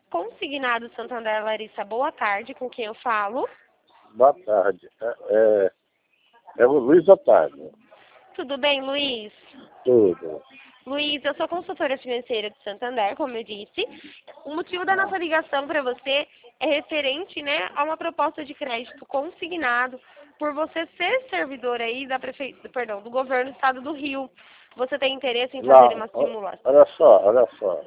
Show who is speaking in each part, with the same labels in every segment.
Speaker 1: Consignado Santander, Larissa, boa tarde, com quem eu falo?
Speaker 2: Boa tarde. É o Luiz Otávio.
Speaker 1: Tudo bem, Luiz?
Speaker 2: Tudo.
Speaker 1: Luiz, eu sou consultora financeira de Santander, como eu disse. O motivo da nossa ligação para você é referente, né, a uma proposta de crédito consignado por você ser servidor aí do governo do estado do Rio. Você tem interesse em fazer uma simulação?
Speaker 2: Olha só.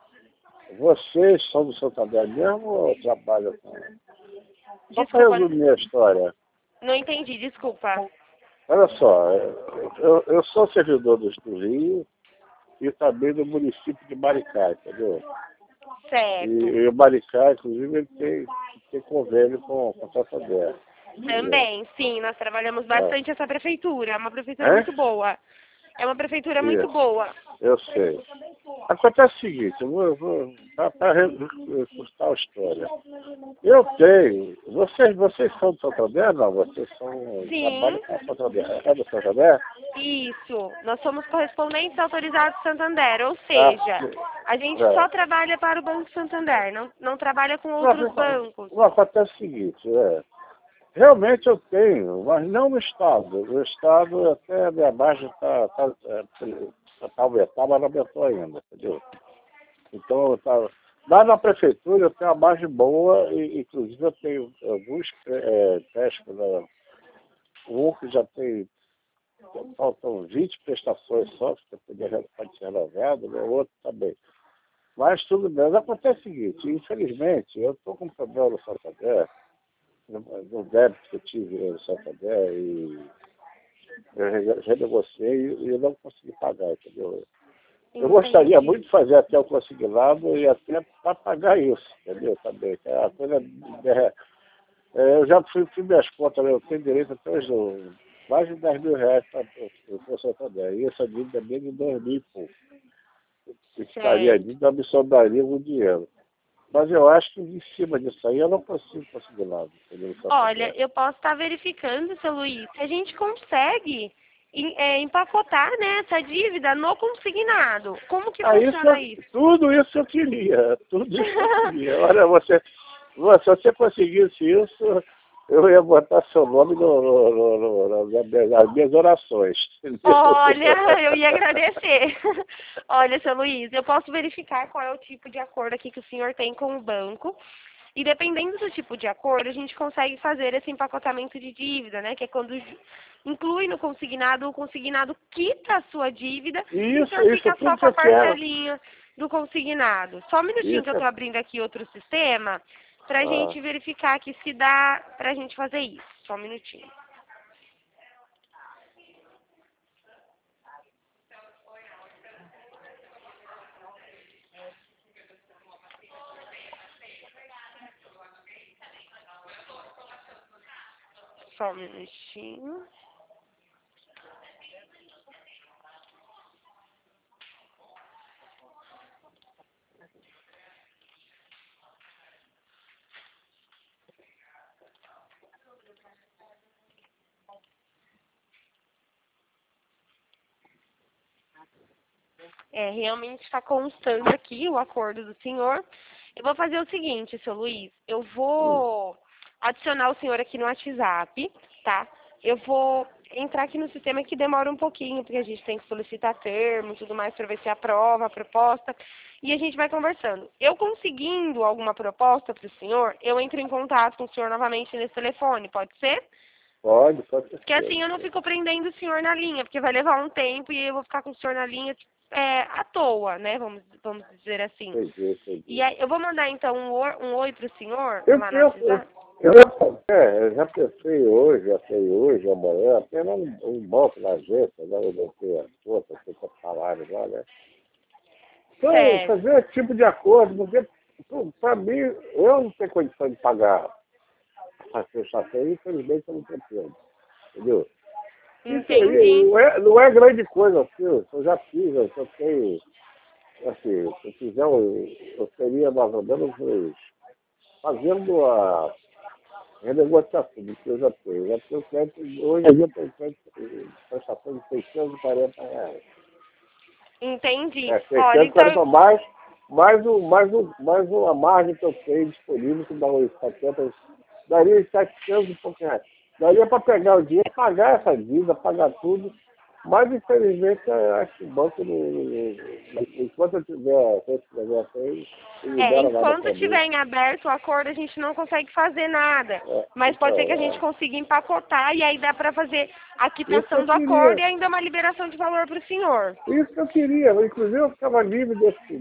Speaker 2: Vocês são do Santander mesmo ou trabalham com... Só para
Speaker 1: Desculpa,
Speaker 2: resumir a história.
Speaker 1: não entendi, desculpa.
Speaker 2: Olha só, eu sou servidor do Rio e também do município de Maricá, entendeu?
Speaker 1: Certo.
Speaker 2: E o Maricá, inclusive, ele tem convênio com o Santander.
Speaker 1: Também, sim, nós trabalhamos bastante essa prefeitura. É uma prefeitura
Speaker 2: É?
Speaker 1: muito boa. É uma prefeitura muito
Speaker 2: Isso.
Speaker 1: boa.
Speaker 2: Eu sei. Acontece o seguinte, eu vou para recurtar a história. Eu tenho. Vocês são do Santander? Não, vocês são.
Speaker 1: Sim.
Speaker 2: Trabalham com o Santander. É do Santander?
Speaker 1: Isso. Nós somos correspondentes autorizados do Santander, ou seja, a gente só trabalha para o Banco Santander, não trabalha com outros bancos.
Speaker 2: Não, acontece o seguinte, realmente eu tenho, mas não no Estado. No Estado até a minha margem está aumentada, mas não aumentou ainda, entendeu? Então, lá na prefeitura eu tenho uma margem boa, e inclusive eu tenho alguns testes, um que já tem, faltam 20 prestações só, que pode ser renovado, o outro também. Mas tudo bem. Mas acontece o seguinte, infelizmente, eu estou com um problema no Santander, no débito que eu tive no Santander, e eu renegociei e eu não consegui pagar, entendeu? Eu gostaria muito de fazer até o consignado e até para pagar isso, entendeu? Também. A coisa, eu já fui minhas contas, eu tenho direito até hoje, mais de 10 mil reais para o Santander. E essa dívida é bem de 2 mil e pouco. Se ficaria a dívida, me sobraria um dinheiro. Mas eu acho que em cima disso aí eu não consigo consignado, entendeu?
Speaker 1: Olha, eu posso estar verificando, seu Luiz, se a gente consegue empacotar, né, essa dívida no consignado. Como que funciona isso?
Speaker 2: Tudo isso eu queria. Tudo isso eu queria. Olha, se você conseguisse isso, eu ia botar seu nome nas minhas orações. Entendeu?
Speaker 1: Olha, eu ia agradecer. Olha, seu Luiz, eu posso verificar qual é o tipo de acordo aqui que o senhor tem com o banco. E dependendo do tipo de acordo, a gente consegue fazer esse empacotamento de dívida, né? Que é quando inclui no consignado, o consignado quita a sua dívida e então fica só com a parcelinha do consignado. Só um minutinho que eu estou abrindo aqui outro sistema para a gente verificar aqui se dá para a gente fazer isso. Só um minutinho. Só um minutinho. Realmente está constando aqui o acordo do senhor. Eu vou fazer o seguinte, seu Luiz. Eu vou adicionar o senhor aqui no WhatsApp, tá? Eu vou entrar aqui no sistema que demora um pouquinho, porque a gente tem que solicitar termo e tudo mais para ver se aprova a proposta. E a gente vai conversando. Eu conseguindo alguma proposta para o senhor, eu entro em contato com o senhor novamente nesse telefone, pode ser?
Speaker 2: Pode.
Speaker 1: Porque assim eu não fico prendendo o senhor na linha, porque vai levar um tempo e eu vou ficar com o senhor na linha à toa, né? Vamos dizer assim.
Speaker 2: Entendi.
Speaker 1: E aí, eu vou mandar então um oi pro senhor
Speaker 2: Eu já pensei hoje, amanhã, até um banco na agência, né? Eu não tenho as contas, tem que salário lá, né? Então, fazer esse tipo de acordo, porque para mim, eu não tenho condição de pagar a prestação, infelizmente eu não tenho tempo, entendeu?
Speaker 1: Entendi.
Speaker 2: Não é grande coisa, assim, eu já fiz, eu tenho, assim, se eu fizer, eu teria mais ou menos fazendo a renegociação do que eu já tenho. Eu já tenho crédito, hoje eu tenho crédito, prestação de R$ 640.
Speaker 1: Entendi.
Speaker 2: Olha, então... mais mais uma margem que eu tenho disponível, que dá uns 70, daria uns 700 e poucos reais. Daria para pegar o dinheiro, pagar essa dívida, pagar tudo, mas infelizmente eu acho que o banco, enquanto eu tiver esse negócio aí, não libera nada
Speaker 1: enquanto
Speaker 2: para
Speaker 1: estiver
Speaker 2: mim.
Speaker 1: em aberto o acordo, a gente não consegue fazer nada.
Speaker 2: É,
Speaker 1: Mas pode ser que a
Speaker 2: então,
Speaker 1: gente consiga empacotar e aí dá para fazer a
Speaker 2: isso que
Speaker 1: quitação
Speaker 2: eu
Speaker 1: do acordo
Speaker 2: queria.
Speaker 1: e ainda uma liberação de valor para o senhor.
Speaker 2: Isso que eu queria. Inclusive eu ficava livre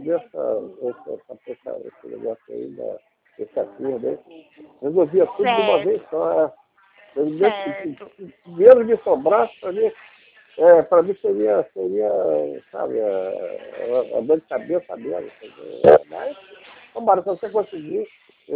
Speaker 2: esse negócio aí, desse acordo aí. Resolvia tudo de uma vez
Speaker 1: Certo,
Speaker 2: só.
Speaker 1: certo.
Speaker 2: Dinheiro me sobrasse para mim seria, sabe, a dor de cabeça mesmo. Mas, tomara, se você conseguir,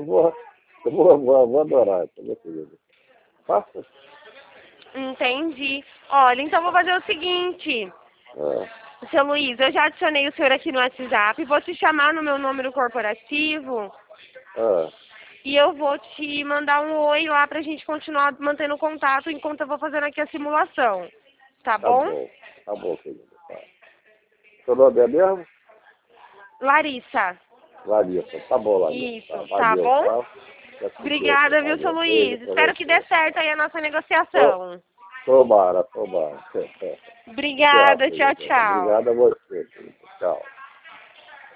Speaker 2: vou adorar, entendeu, querido? Faça.
Speaker 1: Entendi. Olha, então vou fazer o seguinte,
Speaker 2: Ah,
Speaker 1: seu Luiz, eu já adicionei o senhor aqui no WhatsApp, vou te chamar no meu número corporativo
Speaker 2: ah,
Speaker 1: e eu vou te mandar um oi lá pra gente continuar mantendo contato enquanto eu vou fazendo aqui a simulação. Tá bom?
Speaker 2: tá bom, querido. Tá. Seu nome é mesmo?
Speaker 1: Larissa.
Speaker 2: Larissa. Tá bom, Larissa.
Speaker 1: Isso,
Speaker 2: Tá,
Speaker 1: tá
Speaker 2: valeu,
Speaker 1: bom?
Speaker 2: tá?
Speaker 1: Obrigada, viu, seu
Speaker 2: Valeu. Beijo
Speaker 1: Luiz?
Speaker 2: pra
Speaker 1: Espero que dê
Speaker 2: você.
Speaker 1: certo aí a nossa negociação.
Speaker 2: Tomara.
Speaker 1: Obrigada,
Speaker 2: Tchau,
Speaker 1: tchau,
Speaker 2: querida.
Speaker 1: tchau.
Speaker 2: Obrigado a você, querida. Tchau.